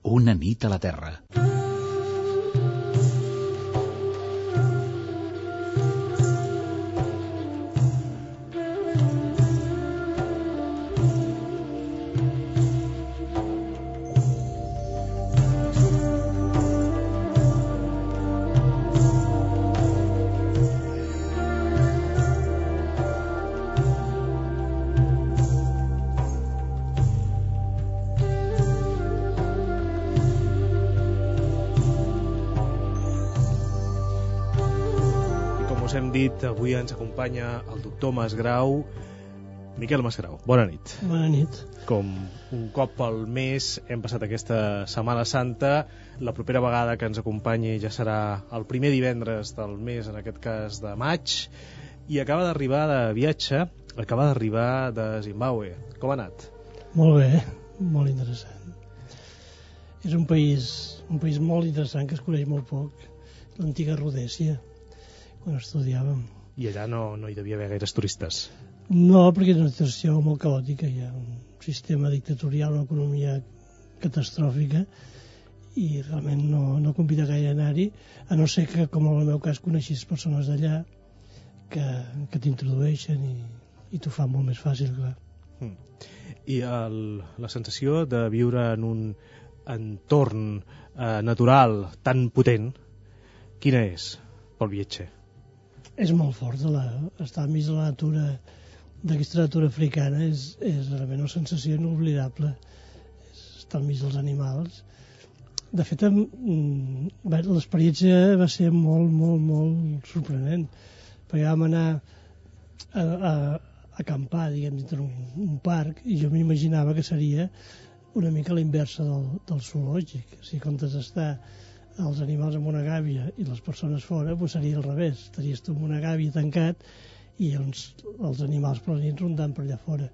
Una nit a la Terra. Hem dit, avui ens acompanya el doctor Masgrau. Miquel Masgrau, bona nit. Bona nit. Com un cop al mes hem passat aquesta Setmana Santa, la propera vegada que ens acompanyi ja serà el primer divendres del mes, en aquest cas de maig, i acaba d'arribar de viatge, acaba d'arribar de Zimbàbue. Com ha anat? Molt bé, molt interessant. És un país molt interessant que es coneix molt poc, l'antiga Rodèsia, quan estudiàvem. I allà no hi devia haver gaires turistes? No, perquè és una situació molt caòtica, hi ha un sistema dictatorial, una economia catastròfica, i realment no convida gaire a anar-hi, a no ser que, com en el meu cas, coneixis persones d'allà que t'introdueixen i t'ho fa molt més fàcil, clar. I la sensació de viure en un entorn natural tan potent, quina és pel viatger? És molt fort, estar enmig de la natura, d'aquesta natura africana, és realment una sensació inoblidable. Estar enmig dels animals. De fet, l'experiència va ser molt, molt, molt sorprenent, perquè vam anar a acampar, diguem, dintre un parc, i jo m'imaginava que seria una mica la inversa del zoològic. O sigui, en comptes d'estar els animals amb una gàbia i les persones fora, doncs seria al revés. Estaries tu amb una gàbia tancat i els animals planins rondant per allà fora.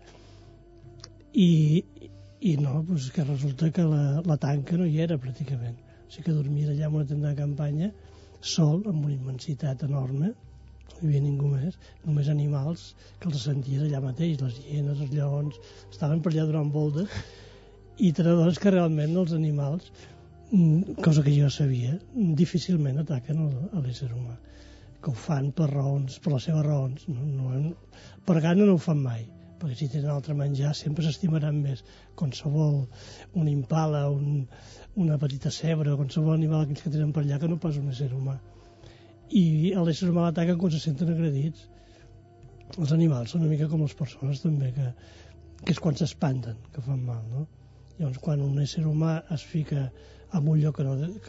I no, doncs que resulta que la tanca no hi era pràcticament. O sigui que dormir allà en una tenda de campanya, sol, amb una immensitat enorme, no hi havia ningú més, només animals que els senties allà mateix, les hienes, els lleons, estaven per allà donant voltes, i te n'adones que realment els animals, cosa que jo sabia, difícilment ataquen a l'ésser humà, que ho fan per les seves raons. Per gana no ho fan mai, perquè si tenen altre menjar sempre s'estimaran més qualsevol, un impala, una petita cebra, qualsevol animal aquells que tenen per allà, que no pas un ésser humà. I a l'ésser humà l'ataquen quan se senten agredits. Els animals són una mica com les persones també, que és quan s'espanten que fan mal, no? Llavors, quan un ésser humà es fica en un lloc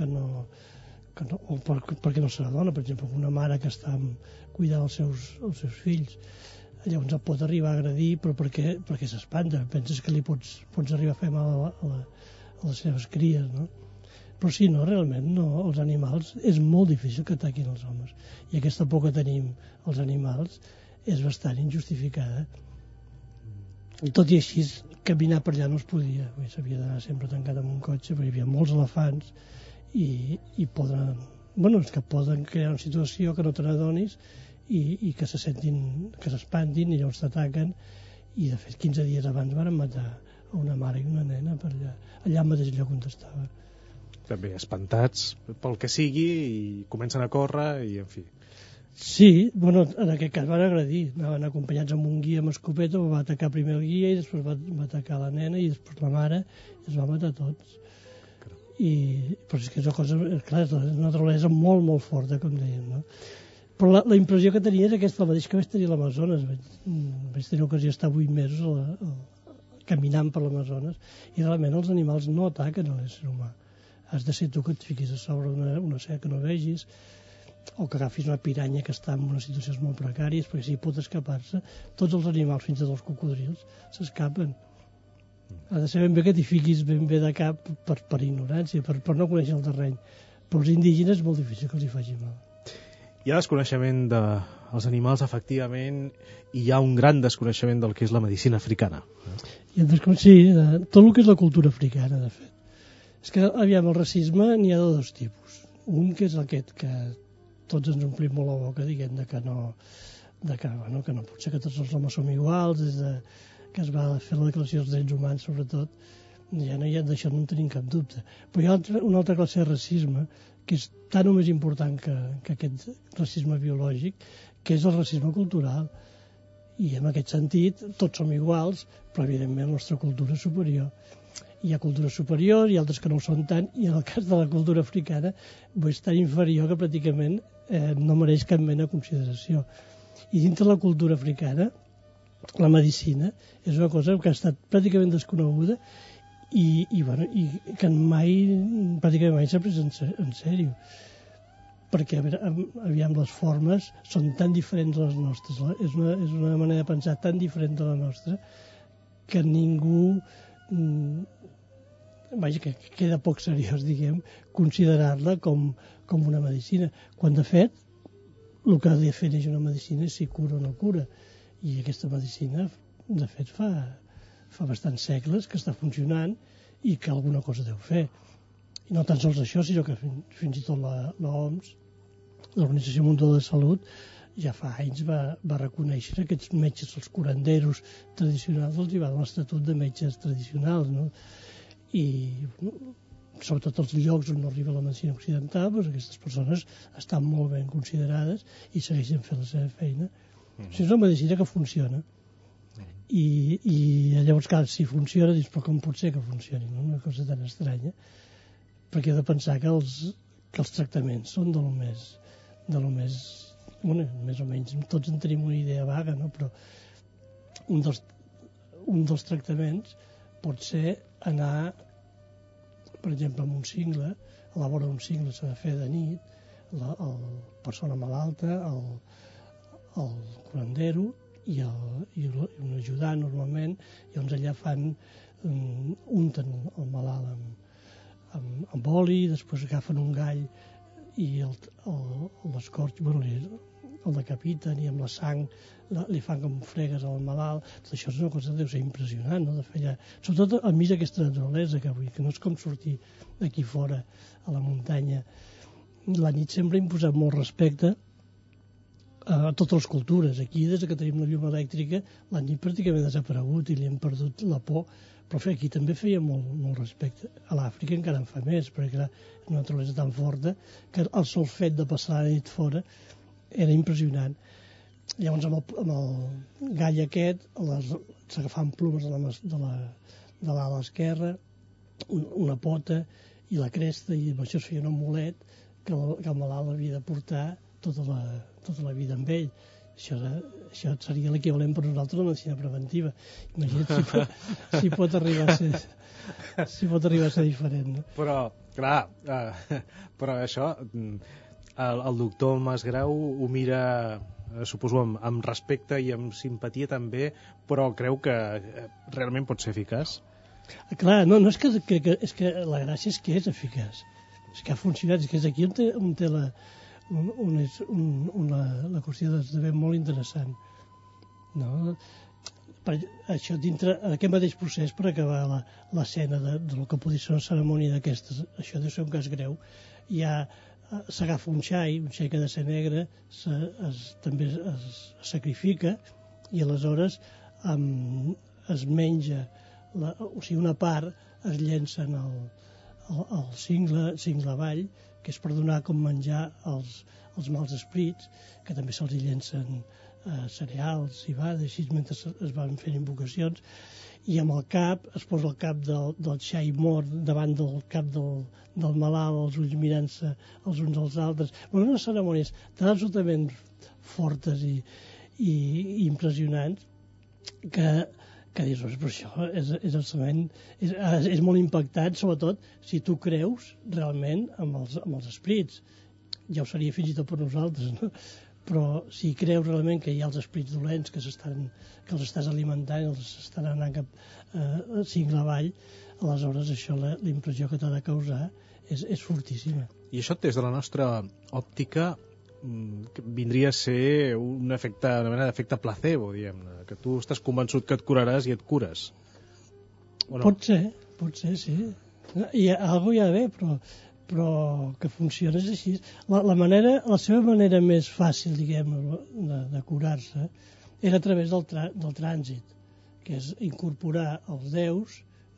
o perquè no se n'adona, per exemple, una mare que està cuidant els seus fills, llavors el pot arribar a agredir, però perquè s'espanta, penses que li pots arribar a fer mal a les seves cries, no? Però si no, realment no, els animals és molt difícil que ataquin els homes, i aquesta por que tenim els animals és bastant injustificada. Tot i així, caminar per allà no es podia, s'havia d'anar sempre tancat en un cotxe, perquè hi havia molts elefants i poden crear una situació que no te n'adonis i que s'espantin i llavors t'ataquen. I de fet 15 dies abans van matar a una mare i una nena per allà al mateix lloc on estava. També espantats pel que sigui i comencen a córrer i en fi. Sí, en aquest cas van agredir, anaven acompanyats amb un guia amb escopeta, va atacar primer el guia i després va atacar la nena i després la mare, i es va matar tots. Però és que és una cosa, clar, és una naturalesa molt, molt forta, com dèiem, no? Però la impressió que tenia és aquesta, el mateix que vaig tenir a l'Amazones. Vaig tenir ocasió d'estar 8 mesos caminant per l'Amazones i realment els animals no ataquen a l'ésser humà. Has de ser tu que et fiquis a sobre una serra que no vegis, o que agafis una piranya que està en unes situacions molt precàries, perquè si pot escapar-se, tots els animals, fins i tot els cocodrils, s'escapen. Ha de ser ben bé que t'hi fiquis ben bé de cap per ignorància, per no conèixer el terreny. Però els indígenes és molt difícil que els hi faci mal. Hi ha desconeixement dels animals, efectivament, i hi ha un gran desconeixement del que és la medicina africana. Sí, tot el que és la cultura africana, de fet. És que, aviam, el racisme n'hi ha de dos tipus. Un que és aquest que tots ens omplim molt la boca, diguem, que no pot ser que tots els homes som iguals, des que es va fer la declaració dels drets humans, sobretot, D'això no en tenim cap dubte. Però hi ha una altra classe de racisme que és tan o més important que aquest racisme biològic, que és el racisme cultural. I en aquest sentit tots som iguals, però evidentment la nostra cultura és superior. Hi ha cultures superiors i altres que no ho són tant, i en el cas de la cultura africana és tan inferior que pràcticament no mereix cap mena de consideració. I dintre la cultura africana, la medicina és una cosa que ha estat pràcticament desconeguda i que pràcticament mai s'ha pres en sèrio. Perquè, aviam, les formes són tan diferents de les nostres, és una manera de pensar tan diferent de la nostra que ningú, que queda poc seriós, diguem, considerar-la com una medicina, quan de fet el que defineix una medicina és si cura o no cura, i aquesta medicina de fet fa bastants segles que està funcionant i que alguna cosa deu fer. I no tan sols això, sinó que fins i tot l'OMS, l'Organització Mundial de Salut, ja fa anys va reconèixer aquests metges, els curanderos tradicionals, els hi va donar l'estatut de metges tradicionals, no? I sobretot als llocs on no arriba la medicina occidental, doncs aquestes persones estan molt ben considerades i segueixen fent la seva feina. És una medicina que funciona. I llavors, clar, si funciona, dius, però com pot ser que funcioni? No? Una cosa tan estranya. Perquè he de pensar que els tractaments són de lo més més o menys, tots en tenim una idea vaga, no? Però un dels tractaments pot ser anar, per exemple, amb un cingle, a la vora d'un cingle s'ha de fer de nit, la persona malalta, el curandero i un ajudant normalment, i llavors allà unten el malalt amb oli, després agafen un gall i l'escorx, el decapiten i amb la sang li fan com fregues al malalt. Tot això és una cosa que deu ser impressionant, no? De fer allà, sobretot enmig d'aquesta naturalesa que no és com sortir aquí fora a la muntanya. La nit sempre ha imposat molt respecte a totes les cultures. Aquí, des que tenim la llum elèctrica, la nit pràcticament ha desaparegut i li hem perdut la por, però aquí també feia molt respecte. A l'Àfrica encara en fa més, perquè era una naturalesa tan forta que el sol fet de passar la nit fora era impressionant. Llavors amb el gall aquest s'agafaven plomes de l'ala esquerra, una pota i la cresta, i amb això es feia un amulet que el malalt havia de portar tota la vida amb ell. Això seria l'equivalent per nosaltres a la medicina preventiva. Imagina't si pot arribar a ser diferent, no? Però, clar, però això el doctor Masgrau ho mira, suposo, amb respecte i amb simpatia també, però creu que realment pot ser eficaç? Clar, no és que és que la gràcia és que és eficaç, és que ha funcionat, és que és aquí on té la qüestió d'esdevé molt interessant, no? Això dintre aquest mateix procés, per acabar l'escena del que podria ser una cerimònia d'aquestes, això deu ser un cas greu, s'agafa un xai que ha de ser negre, també es sacrifica, i aleshores es menja, o sigui, una part es llencen al cingle avall, que és per donar com menjar als mals esprits, que també se'ls llencen cereals, civada, així mentre es van fent invocacions, i amb el cap, es posa el cap del xai mort davant del cap del malalt, els ulls mirant-se els uns als altres. Bueno, unes cerimònies tan absolutament fortes i impressionants que dius, però això és absolutament, és molt impactant, sobretot si tu creus realment amb els esprits. Ja ho seria fins i tot per nosaltres, no? Però si creus realment que hi ha els esprits dolents que els estàs alimentant i els estan anant cap cingle avall, aleshores això, la impressió que t'ha de causar és fortíssima. I això, des de la nostra òptica, vindria a ser una mena d'efecte placebo, diguem-ne, que tu estàs convençut que et curaràs i et cures. O no? Pot ser, sí. Algú hi ha d'haver, però que funciona és així. La seva manera més fàcil, diguem, de curar-se era a través del trànsit, que és incorporar els déus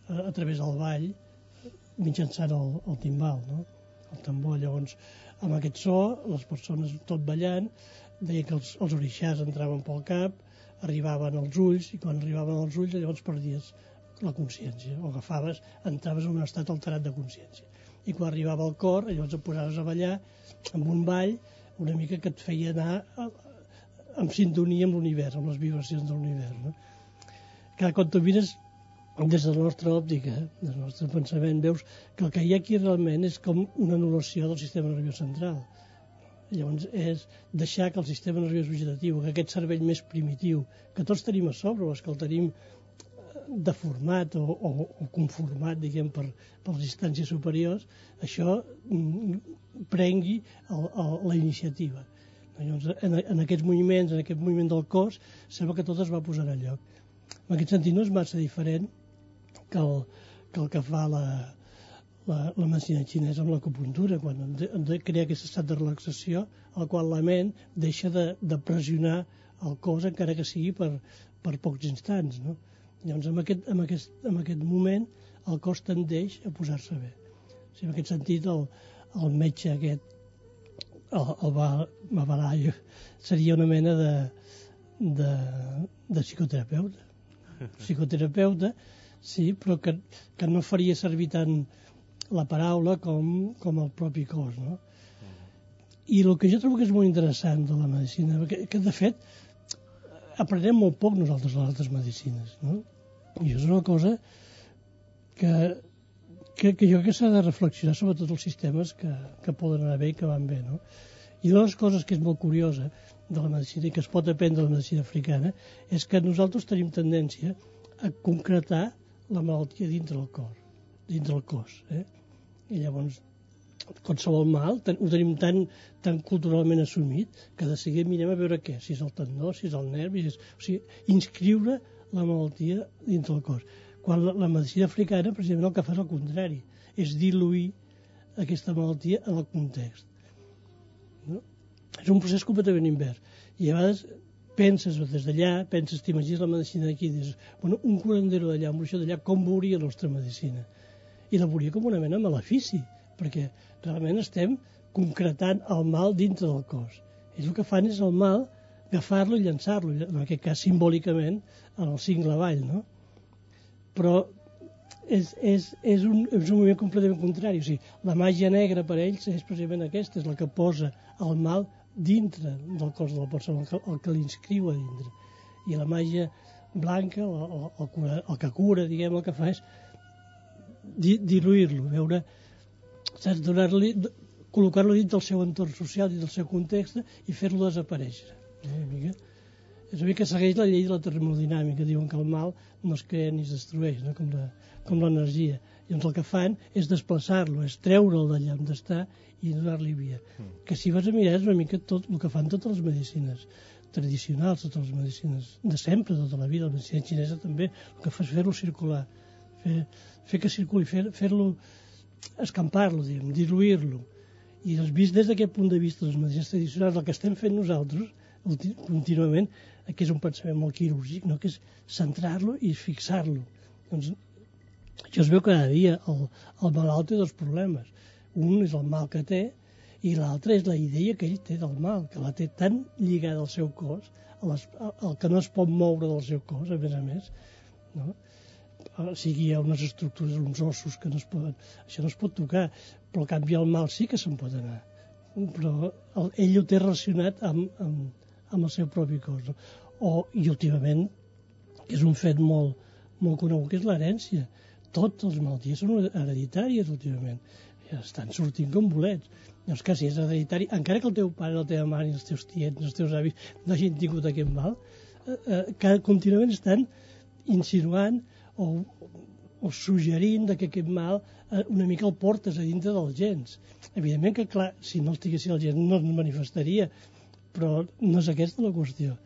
a través del ball mitjançant el timbal, no? El tambor. Llavors, amb aquest so, les persones tot ballant, deia que els orixars entraven pel cap, arribaven als ulls, i quan arribaven als ulls llavors perdies la consciència, o entraves en un estat alterat de consciència. I quan arribava al cor, llavors et posaves a ballar amb un ball una mica que et feia anar en sintonia amb l'univers, amb les vibracions de l'univers, no? Clar, quan tu mires des de la nostra òptica, del nostre pensament, veus que el que hi ha aquí realment és com una anul·lació del sistema nerviós central. Llavors és deixar que el sistema nerviós vegetatiu, que aquest cervell més primitiu, que tots tenim a sobre, o és que el tenim deformat o conformat, diguem, per les instàncies superiors, això prengui la iniciativa. Llavors, en aquests moviments, en aquest moviment del cos, sembla que tot es va posar a lloc. En aquest sentit no és massa diferent que el que fa la medicina xinesa amb l'acupuntura, quan han de crear aquest estat de relaxació al qual la ment deixa de pressionar el cos, encara que sigui per pocs instants, no? Llavors, en aquest moment, el cos tendeix a posar-se bé. O sigui, en aquest sentit, el metge aquest, el Babalai, seria una mena de psicoterapeuta. Psicoterapeuta, sí, però que no faria servir tant la paraula com el propi cos, no? I el que jo trobo que és molt interessant de la medicina, que de fet aprenem molt poc nosaltres les altres medicines, no? I és una cosa que jo crec que s'ha de reflexionar sobre tots els sistemes que poden anar bé i que van bé, no? I una de les coses que és molt curiosa de la medicina i que es pot aprendre de la medicina africana és que nosaltres tenim tendència a concretar la malaltia dintre del cor, dintre el cos, I llavors qualsevol mal ho tenim tan culturalment assumit que de seguida mirem a veure què, si és el tendó, si és el nervi, o sigui, inscriure la malaltia dintre del cos. Quan la medicina africana, precisament, el que fa és el contrari, és diluir aquesta malaltia en el context. No? És un procés completament invers. I a vegades penses des d'allà, t'imagines la medicina d'aquí, i dius, bueno, un curandero d'allà, un bruixó d'allà, com veuria la nostra medicina? I la veuria com una mena de malefici, perquè realment estem concretant el mal dintre del cos. Ells el que fan és el mal, agafar-lo i llançar-lo, en aquest cas simbòlicament, en el cingle avall, no? Però és un moviment completament contrari. O sigui, la màgia negra per ells és precisament aquesta, és la que posa el mal dintre del cos de la persona, el que l'inscriu a dintre. I la màgia blanca, el que cura, diguem, el que fa és diluir-lo, veure, saps, col·locar-lo dins del seu entorn social i del seu context i fer-lo desaparèixer. És una mica segueix la llei de la termodinàmica, diuen que el mal no es crea ni es destrueix, no? Com l'energia. Llavors el que fan és desplaçar-lo, és treure'l d'allà on està i donar-li via. Que si vas a mirar és una mica tot el que fan totes les medicines tradicionals, totes les medicines de sempre, tota la vida, la medicina xinesa també, el que fa és fer-lo circular, fer que circuli, fer-lo escampar-lo, diluir-lo. I vist des d'aquest punt de vista les medicines tradicionals, el que estem fent nosaltres contínuament, que és un pensament molt quirúrgic, no? Que és centrar-lo i fixar-lo. Doncs això es veu cada dia. El malalt té dos problemes. Un és el mal que té i l'altre és la idea que ell té del mal, que la té tan lligada al seu cos, el que no es pot moure del seu cos, a més, no? Sigui hi ha unes estructures, uns ossos que no es poden... Això no es pot tocar, però al canvi el mal sí que se'n pot anar. Però ell ho té relacionat amb el seu propi cos. No? I últimament, que és un fet molt, molt conegut, que és l'herència. Totes les malalties són hereditàries últimament. Ja estan sortint com bolets. Llavors, que si és hereditari, encara que el teu pare, la teva mare, els teus tiets, els teus avis no hagin tingut aquest mal, que contínuament estan insinuant o suggerint que aquest mal una mica el portes a dintre dels gens. Evidentment que, clar, si no el tinguessin els gens no es manifestaria, però no és aquesta la qüestió.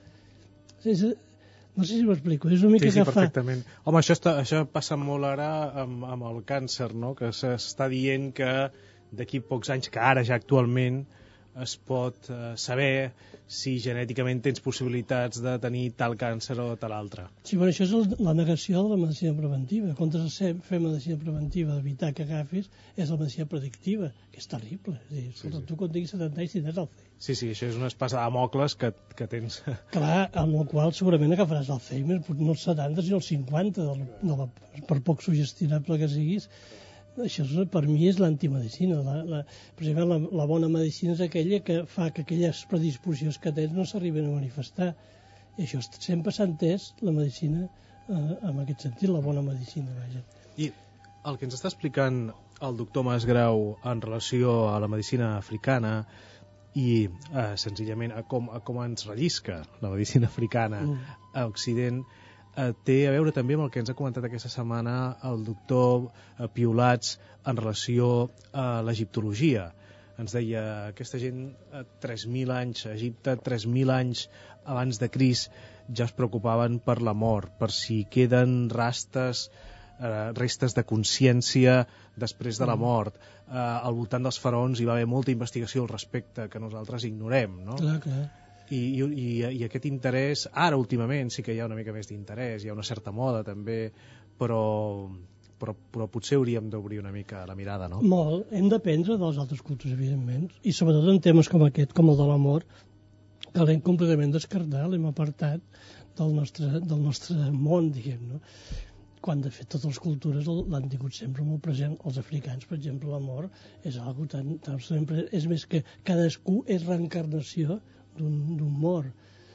No sé si m'explico. És una mica sí, perfectament. Home, això passa molt ara amb el càncer, no? Que s'està dient que d'aquí pocs anys, que ara ja actualment es pot saber si genèticament tens possibilitats de tenir tal càncer o tal altre. Sí, bueno, això és la negació de la medicina preventiva. Contra fer medicina preventiva, d'evitar que agafis, és la medicina predictiva, que és terrible. És a dir, sí. Tu quan tinguis 70 anys tindràs Alzheimer. Sí, això és una espasa de Damocles que tens. Clar, amb el qual segurament agafaràs Alzheimer, no els 70 sinó els 50, per poc sugestionable que siguis. Això per mi és l'antimedicina. Precisament la bona medicina és aquella que fa que aquelles predisposicions que tens no s'arriben a manifestar. I això sempre s'ha entès la medicina en aquest sentit, la bona medicina, vaja. I el que ens està explicant el doctor Masgrau en relació a la medicina africana i senzillament a com ens rellisca la medicina africana a Occident, té a veure també amb el que ens ha comentat aquesta setmana el doctor Piolats en relació a l'egiptologia. Ens deia, aquesta gent 3.000 anys a Egipte, 3.000 anys abans de Crist, ja es preocupaven per la mort, per si queden restes de consciència després de la mort. Al voltant dels faraons hi va haver molta investigació al respecte que nosaltres ignorem, no? Clar. I aquest interès, ara últimament sí que hi ha una mica més d'interès, hi ha una certa moda també, però potser hauríem d'obrir una mica la mirada, no? Molt, hem d'aprendre de les altres cultures, evidentment, i sobretot en temes com aquest, com el de la mort, que l'hem completament descartat, l'hem apartat del nostre món, diguem, no? Quan de fet totes les cultures l'han tingut sempre molt present. Els africans, per exemple, la mort és algo tan sempre, és més que cadascú és reencarnació d'un mort.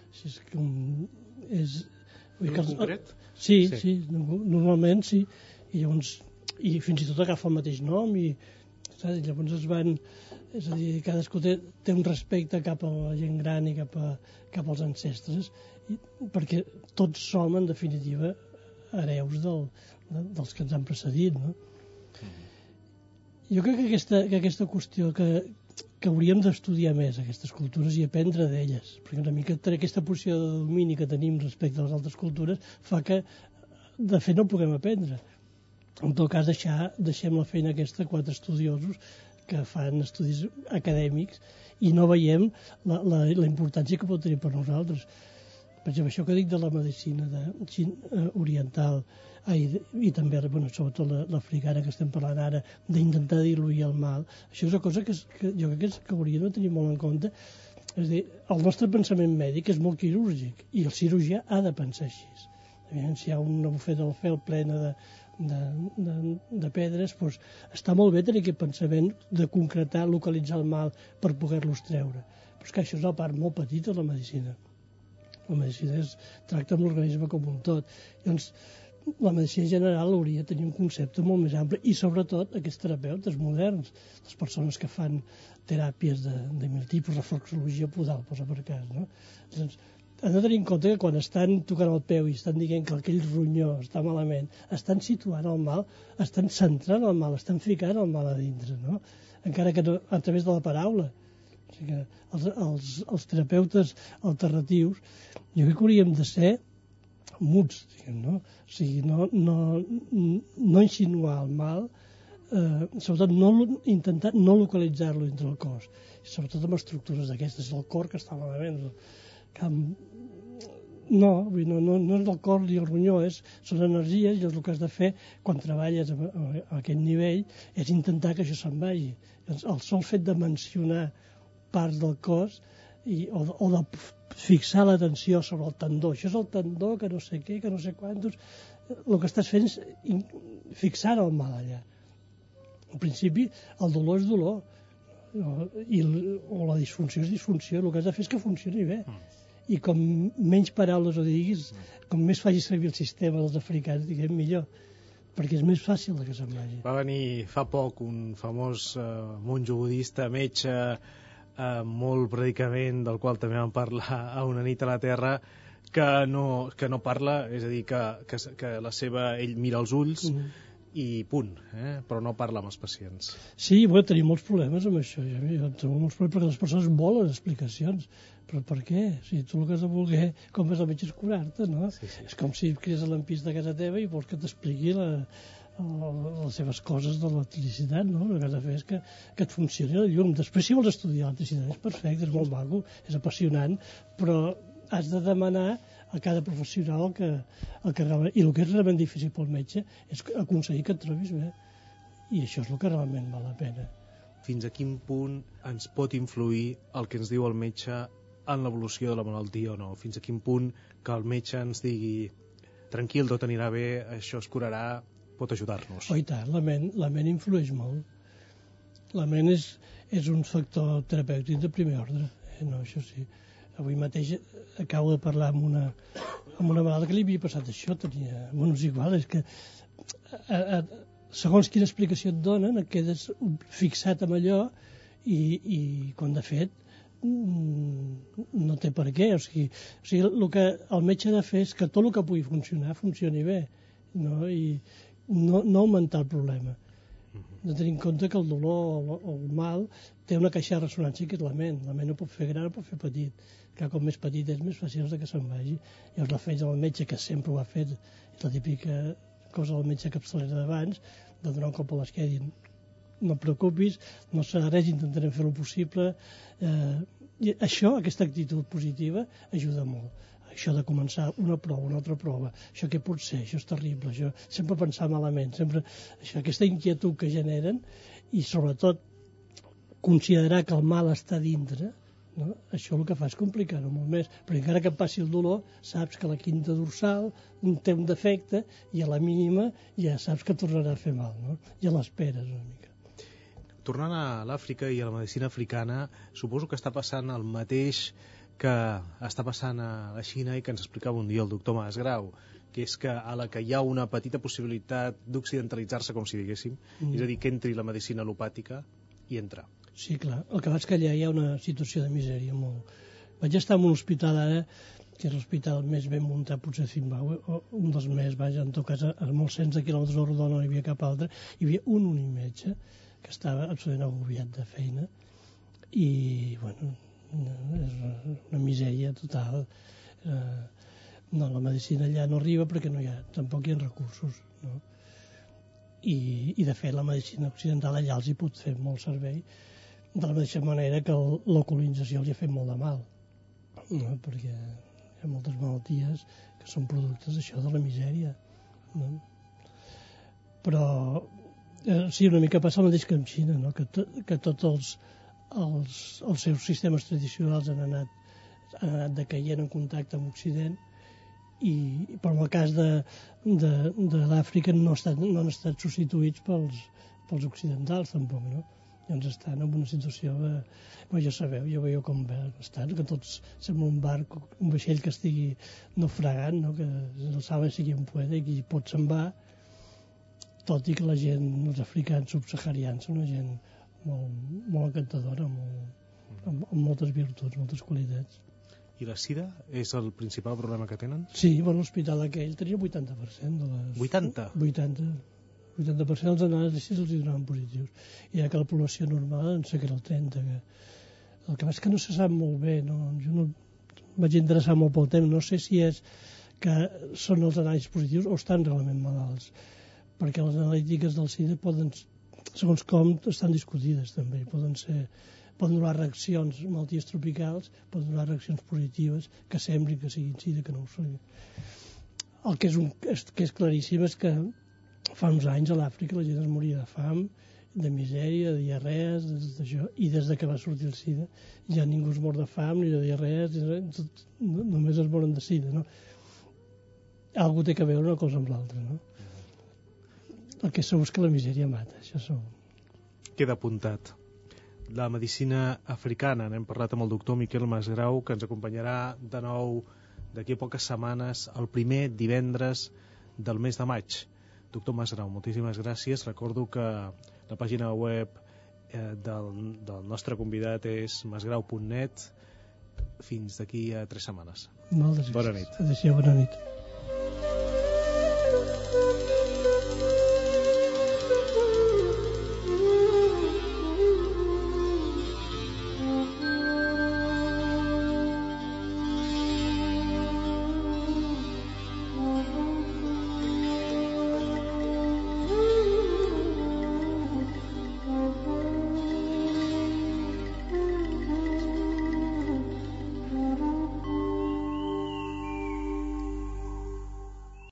És concret? Sí, normalment sí. I llavors, i fins i tot agafa el mateix nom i llavors es van, és a dir, cadascú té un respecte cap a la gent gran i cap als ancestres, perquè tots som, en definitiva, hereus dels que ens han precedit, no? Jo crec que aquesta qüestió que hauríem d'estudiar més aquestes cultures i aprendre d'elles, perquè una mica aquesta posició de domini que tenim respecte a les altres cultures fa que de fet no puguem aprendre. En tot cas deixem la feina aquesta a 4 estudiosos que fan estudis acadèmics i no veiem la importància que pot tenir per nosaltres. Per exemple, això que dic de la medicina oriental i també, sobretot l'africana que estem parlant ara, d'intentar diluir el mal, això és una cosa que jo crec que hauríem de tenir molt en compte. És a dir, el nostre pensament mèdic és molt quirúrgic i el cirurgià ha de pensar així. Si hi ha una bufeta del fel plena de pedres, doncs està molt bé tenir aquest pensament de concretar, localitzar el mal per poder-los treure. Però és que això és una part molt petita de la medicina. La medicina tracta amb l'organisme com un tot. Llavors, la medicina general hauria de tenir un concepte molt més ampli i, sobretot, aquests terapeutes moderns, les persones que fan teràpies de mil tipus, reflexologia podal, posa per cas, no? Doncs, han de tenir en compte que quan estan tocant el peu i estan dient que aquell ronyó està malament, estan situant el mal, estan centrant el mal, estan ficant el mal a dintre, no? Encara que no, a través de la paraula. O sigui que els terapeutes alternatius jo crec que hauríem de ser muts, diguem, no? O sigui, no insinuar el mal, sobretot intentar no localitzar-lo dintre el cos, sobretot amb estructures d'aquestes, el cor que està malament. No és el cor ni el ronyó, són energies, i el que has de fer quan treballes a aquest nivell és intentar que això se'n vagi. El sol fet de mencionar parts del cos o de fixar l'atenció sobre el tendó. Això és el tendó, que no sé què, que no sé quantos. El que estàs fent és fixar el mal allà. En principi, el dolor és dolor, o la disfunció és disfunció. El que has de fer és que funcioni bé. I com menys paraules ho diguis, com més facis servir el sistema dels africans, diguem, millor, perquè és més fàcil que se'n vagi. Va venir fa poc un famós monjo budista, metge, molt predicament, del qual també vam parlar a Una nit a la Terra, que no parla, és a dir, que ell mira els ulls i punt, però no parla amb els pacients. Sí, tenim molts problemes amb això. Jo trobo molts problemes perquè les persones volen explicacions. Però per què? O sigui, tu el que has de voler, com vas al metge, és curar-te, no? Sí. És com si crides a l'ampista de casa teva i vols que t'expliqui les seves coses de l'electricitat, no? El que has de fer és que et funcioni la llum. Després, si vols estudiar l'electricitat, és perfecte, és molt maco, és apassionant, però has de demanar a cada professional el que realment... I el que és realment difícil pel metge és aconseguir que et trobis bé. I això és el que realment val la pena. Fins a quin punt ens pot influir el que ens diu el metge en l'evolució de la malaltia o no? Fins a quin punt que el metge ens digui tranquil, tot anirà bé, això es curarà, pot ajudar-nos? Oh, i tant, la ment influeix molt. La ment és un factor terapèutic de primer ordre. No, això sí. Avui mateix acabo de parlar amb una malalta que li havia passat això, tenia... Bueno, és igual, és que segons quina explicació et donen, et quedes fixat en allò i quan de fet no té per què. O sigui, el que el metge ha de fer és que tot el que pugui funcionar funcioni bé, no? I no augmentar el problema. De tenir en compte que el dolor o el mal té una caixa de ressonància que és la ment. La ment no pot fer gran, no pot fer petit. Que com més petit és, més fàcil és que se'n vagi. Llavors la feina del metge, que sempre ho ha fet, és la típica cosa del metge capçalera d'abans, de donar un cop a l'esquena i no et preocupis, no serà res, intentarem fer el possible. I això, aquesta actitud positiva, ajuda molt. Això de començar una prova, una altra prova, això què pot ser, això és terrible, això, sempre pensar malament, sempre aquesta inquietud que generen i sobretot considerar que el mal està dintre, no? Això el que fa és complicar-ho molt més, perquè encara que et passi el dolor, saps que la quinta dorsal té un defecte i a la mínima ja saps que tornarà a fer mal, no? Ja l'esperes una mica. Tornant a l'Àfrica i a la medicina africana, suposo que està passant el mateix que està passant a la Xina i que ens explicava un dia el doctor Masgrau, que és que a la que hi ha una petita possibilitat d'occidentalitzar-se, com si diguéssim, és a dir, que entri la medicina alopàtica i entra. Sí, clar. El que vaig que allà hi ha una situació de misèria molt... Vaig estar en un hospital ara, que és l'hospital més ben muntat potser de Zimbabue, o un dels més, vaja, en tot cas, a molts cents de quilòmetres de rodó no hi havia cap altre, hi havia un únic metge que estava absolutament agobiat de feina i, bueno, és una misèria total. No, la medicina allà no arriba perquè tampoc hi ha recursos, no? I de fet la medicina occidental allà els hi pot fer molt servei, de la mateixa manera que la colonització els hi ha fet molt de mal, no? Perquè hi ha moltes malalties que són productes d'això, de la misèria, no? Però sí, una mica passa el mateix que amb Xina, no? Que tots els seus sistemes tradicionals han anat decaient en contacte amb Occident, però en el cas de l'Àfrica no han estat substituïts pels occidentals tampoc, no? Llavors estan en una situació ja sabeu, ja veieu com estan, que tots sembla un barc, un vaixell que estigui naufragant, no? Que el salve si quien puede i qui pot se'n va, tot i que la gent, els africans subsaharians són una gent molt encantadora, amb moltes virtuts, moltes qualitats. I la sida és el principal problema que tenen? Sí, bueno, l'hospital aquell tenia 80% de les... 80? 80% dels anàlisis els donaven positius. I que la població normal em sé que era el 30%. El que passa és que no se sap molt bé, no? Jo no vaig interessar molt pel tema, no sé si és que són els anàlisis positius o estan realment malalts, perquè les analítiques del SIDA poden, segons com, estan discutides també, poden donar reaccions, malalties tropicals, poden donar reaccions positives que semblin que siguin SIDA, que no ho són. El que és claríssim és que fa uns anys a l'Àfrica la gent es moria de fam, de misèria, de diarrees, d'això, i des que va sortir el SIDA ja ningú es mor de fam ni de diarrees, només es moren de SIDA, no? Algú té que veure una cosa amb l'altra, no? El que segur és que la misèria mata, això segur. Queda apuntat. La medicina africana, n'hem parlat amb el doctor Miquel Masgrau, que ens acompanyarà de nou d'aquí a poques setmanes, el primer divendres del mes de maig. Doctor Masgrau, moltíssimes gràcies. Recordo que la pàgina web del nostre convidat és masgrau.net. Fins d'aquí a 3 setmanes. Moltes gràcies. Bona nit. Adéu, bona nit.